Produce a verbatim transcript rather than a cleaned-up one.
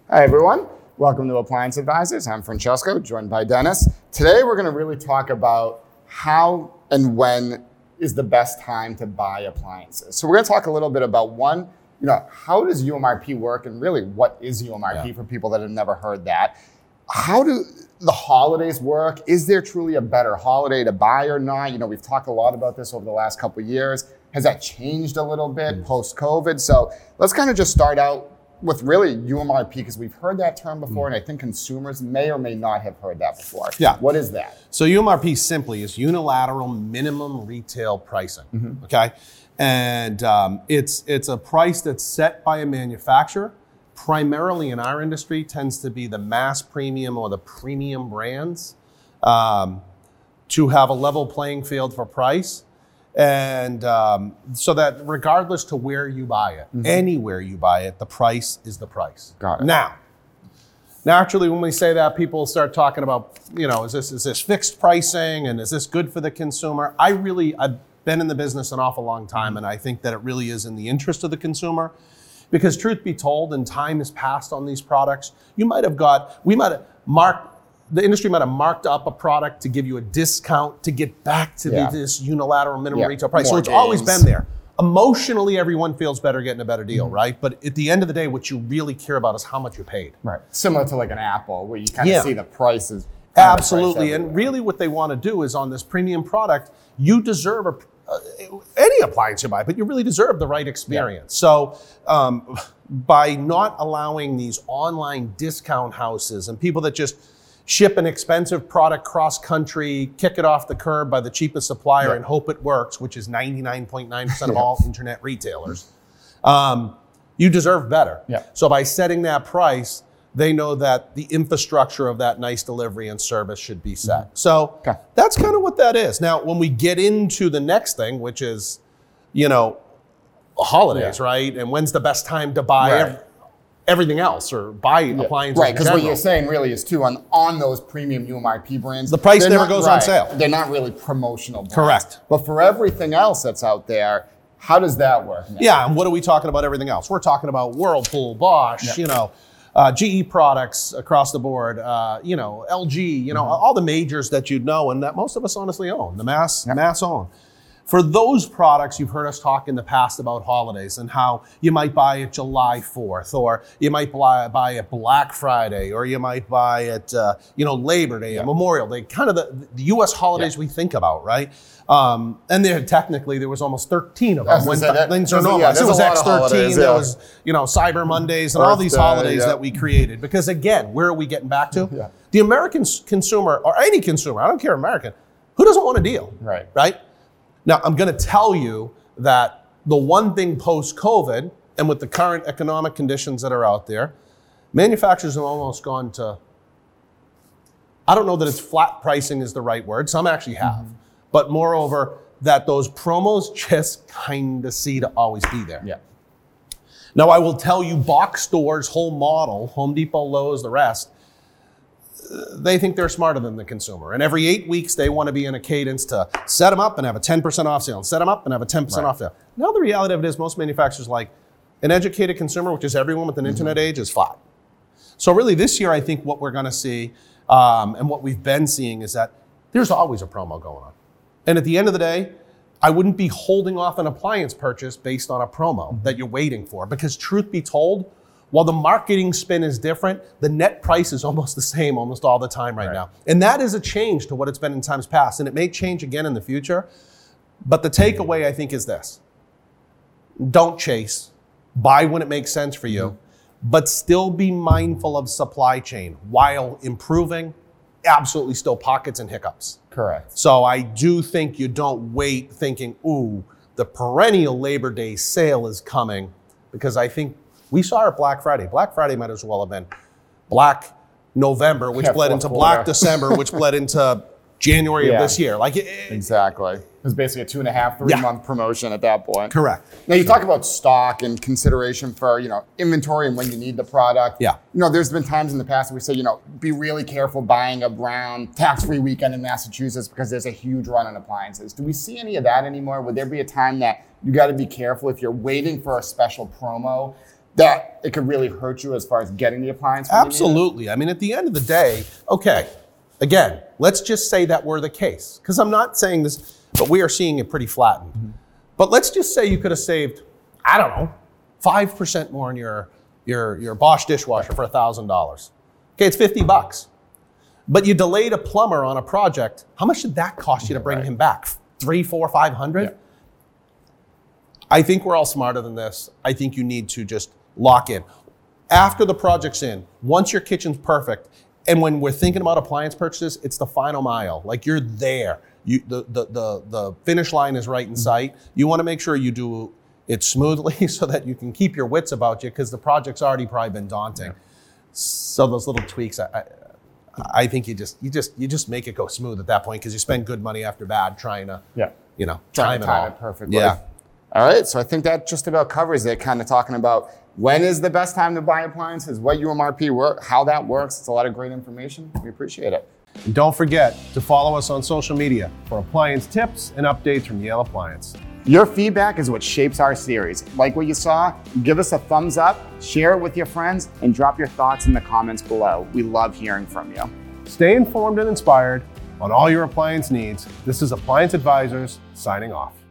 Hi everyone, welcome to Appliance Advisors. I'm Francesco, joined by Dennis. Today we're going to really talk about how and when is the best time to buy appliances. So we're going to talk a little bit about one, you know, how does U M R P work, and really what is U M R P yeah. for people that have never heard that. How do the holidays work? Is there truly a better holiday to buy or not? You know, we've talked a lot about this over the last couple of years. Has that changed a little bit mm. post-COVID? So let's kind of just start out with really U M R P, because we've heard that term before, mm. and I think consumers may or may not have heard that before. Yeah. What is that? So U M R P simply is unilateral minimum retail pricing, mm-hmm. okay? And um, it's it's a price that's set by a manufacturer. Primarily in our industry tends to be the mass premium or the premium brands um, to have a level playing field for price. And um, so that regardless to where you buy it, mm-hmm. anywhere you buy it, the price is the price. Got it. Now, naturally, when we say that, people start talking about, you know, is this is this fixed pricing and is this good for the consumer? I really, I've been in the business an awful long time, mm-hmm. and I think that it really is in the interest of the consumer. Because truth be told, and time has passed on these products, you might have got, we might have marked, the industry might have marked up a product to give you a discount to get back to yeah. the, this unilateral minimum yeah. retail price. More so it's gains. always been there. Emotionally, everyone feels better getting a better deal, mm-hmm. right? But at the end of the day, what you really care about is how much you paid. Right. Similar to like an Apple, where you kind of yeah. see the prices. Absolutely. The price and really what they want to do is on this premium product, you deserve a Uh, any appliance you buy, but you really deserve the right experience. Yeah. So um, by not allowing these online discount houses and people that just ship an expensive product cross country, kick it off the curb by the cheapest supplier yeah. and hope it works, which is ninety-nine point nine percent of all internet retailers, um, you deserve better. Yeah. So by setting that price, they know that the infrastructure of that nice delivery and service should be set. Mm-hmm. So okay. that's kind of what that is. Now, when we get into the next thing, which is, you know, holidays, yeah. right? And when's the best time to buy right. ev- everything else or buy yeah. appliances Right, because what you're general. saying really is too, on, on those premium U M R P brands, the price never not, goes right, on sale. They're not really promotional brands. Correct. But for everything else that's out there, how does that work now? Yeah, and what are we talking about everything else? We're talking about Whirlpool, Bosch, yeah. you know, Uh, G E products across the board, uh, you know, L G, you know, mm-hmm. all the majors that you'd know and that most of us honestly own, the mass, yep. mass own. For those products, you've heard us talk in the past about holidays and how you might buy it July fourth, or you might buy, buy it Black Friday, or you might buy it, uh, you know, Labor Day, yep. Memorial Day, kind of the, the U S holidays yep. we think about, right? Um, and there technically there was almost thirteen of them when th- that, things are normal. Yeah, so it was X thirteen, holidays, there yeah. was, you know, Cyber Mondays and all these holidays yeah. that we created. Because again, where are we getting back to? Yeah. The American consumer, or any consumer, I don't care American, who doesn't want a deal? Right. Right? Now, I'm going to tell you that the one thing post-COVID, and with the current economic conditions that are out there, manufacturers have almost gone to, I don't know that it's flat pricing is the right word, some actually have, mm-hmm. but moreover, that those promos just kind of seem to always be there. Yeah. Now, I will tell you, box stores, whole model, Home Depot, Lowe's, the rest, they think they're smarter than the consumer. And every eight weeks, they want to be in a cadence to set them up and have a ten percent off sale, and set them up and have a ten percent right. off sale. Now, the reality of it is most manufacturers like an educated consumer, which is everyone with an mm-hmm. internet age, is flat. So really this year, I think what we're going to see um, and what we've been seeing is that there's always a promo going on. And at the end of the day, I wouldn't be holding off an appliance purchase based on a promo mm-hmm. that you're waiting for. Because truth be told, while the marketing spin is different, the net price is almost the same almost all the time right, right now. And that is a change to what it's been in times past. And it may change again in the future. But the takeaway, I think, is this. Don't chase. Buy when it makes sense for you. Mm-hmm. But still be mindful of supply chain while improving. Absolutely still pockets and hiccups. Correct. So I do think you don't wait thinking, ooh, the perennial Labor Day sale is coming. Because I think we saw it Black Friday. Black Friday might as well have been Black November, which yeah, bled into quarter. Black December, which bled into January yeah. of this year. Like it, Exactly. It was basically a two and a half, three yeah. month promotion at that point. Correct. Now you talk about stock and consideration for, you know, inventory and when you need the product. Yeah. You know, there's been times in the past where we say, you know, be really careful buying around tax-free weekend in Massachusetts because there's a huge run on appliances. Do we see any of that anymore? Would there be a time that you got to be careful if you're waiting for a special promo that it could really hurt you as far as getting the appliance? when you need it? Absolutely. I mean, at the end of the day, okay, again, let's just say that were the case, because I'm not saying this, but we are seeing it pretty flattened. Mm-hmm. But let's just say you could have saved, I don't know, five percent more in your, your, your Bosch dishwasher for one thousand dollars. Okay, it's fifty bucks. But you delayed a plumber on a project. How much did that cost you to bring right. him back? Three, four, five hundred? Yeah. I think we're all smarter than this. I think you need to just lock in. After the project's in, once your kitchen's perfect, and when we're thinking about appliance purchases, it's the final mile. Like you're there. You, the, the, the, the finish line is right in sight. You want to make sure you do it smoothly so that you can keep your wits about you, because the project's already probably been daunting. Yeah. So those little tweaks, I, I, I think you just you just you just make it go smooth at that point, because you spend good money after bad trying to yeah. you know trying time to it time all. it perfectly. Yeah. All right, so I think that just about covers it. Kind of talking about when is the best time to buy appliances, what U M R P work, how that works. It's a lot of great information. We appreciate it. And don't forget to follow us on social media for appliance tips and updates from Yale Appliance. Your feedback is what shapes our series. Like what you saw? Give us a thumbs up, share it with your friends, and drop your thoughts in the comments below. We love hearing from you. Stay informed and inspired on all your appliance needs. This is Appliance Advisors signing off.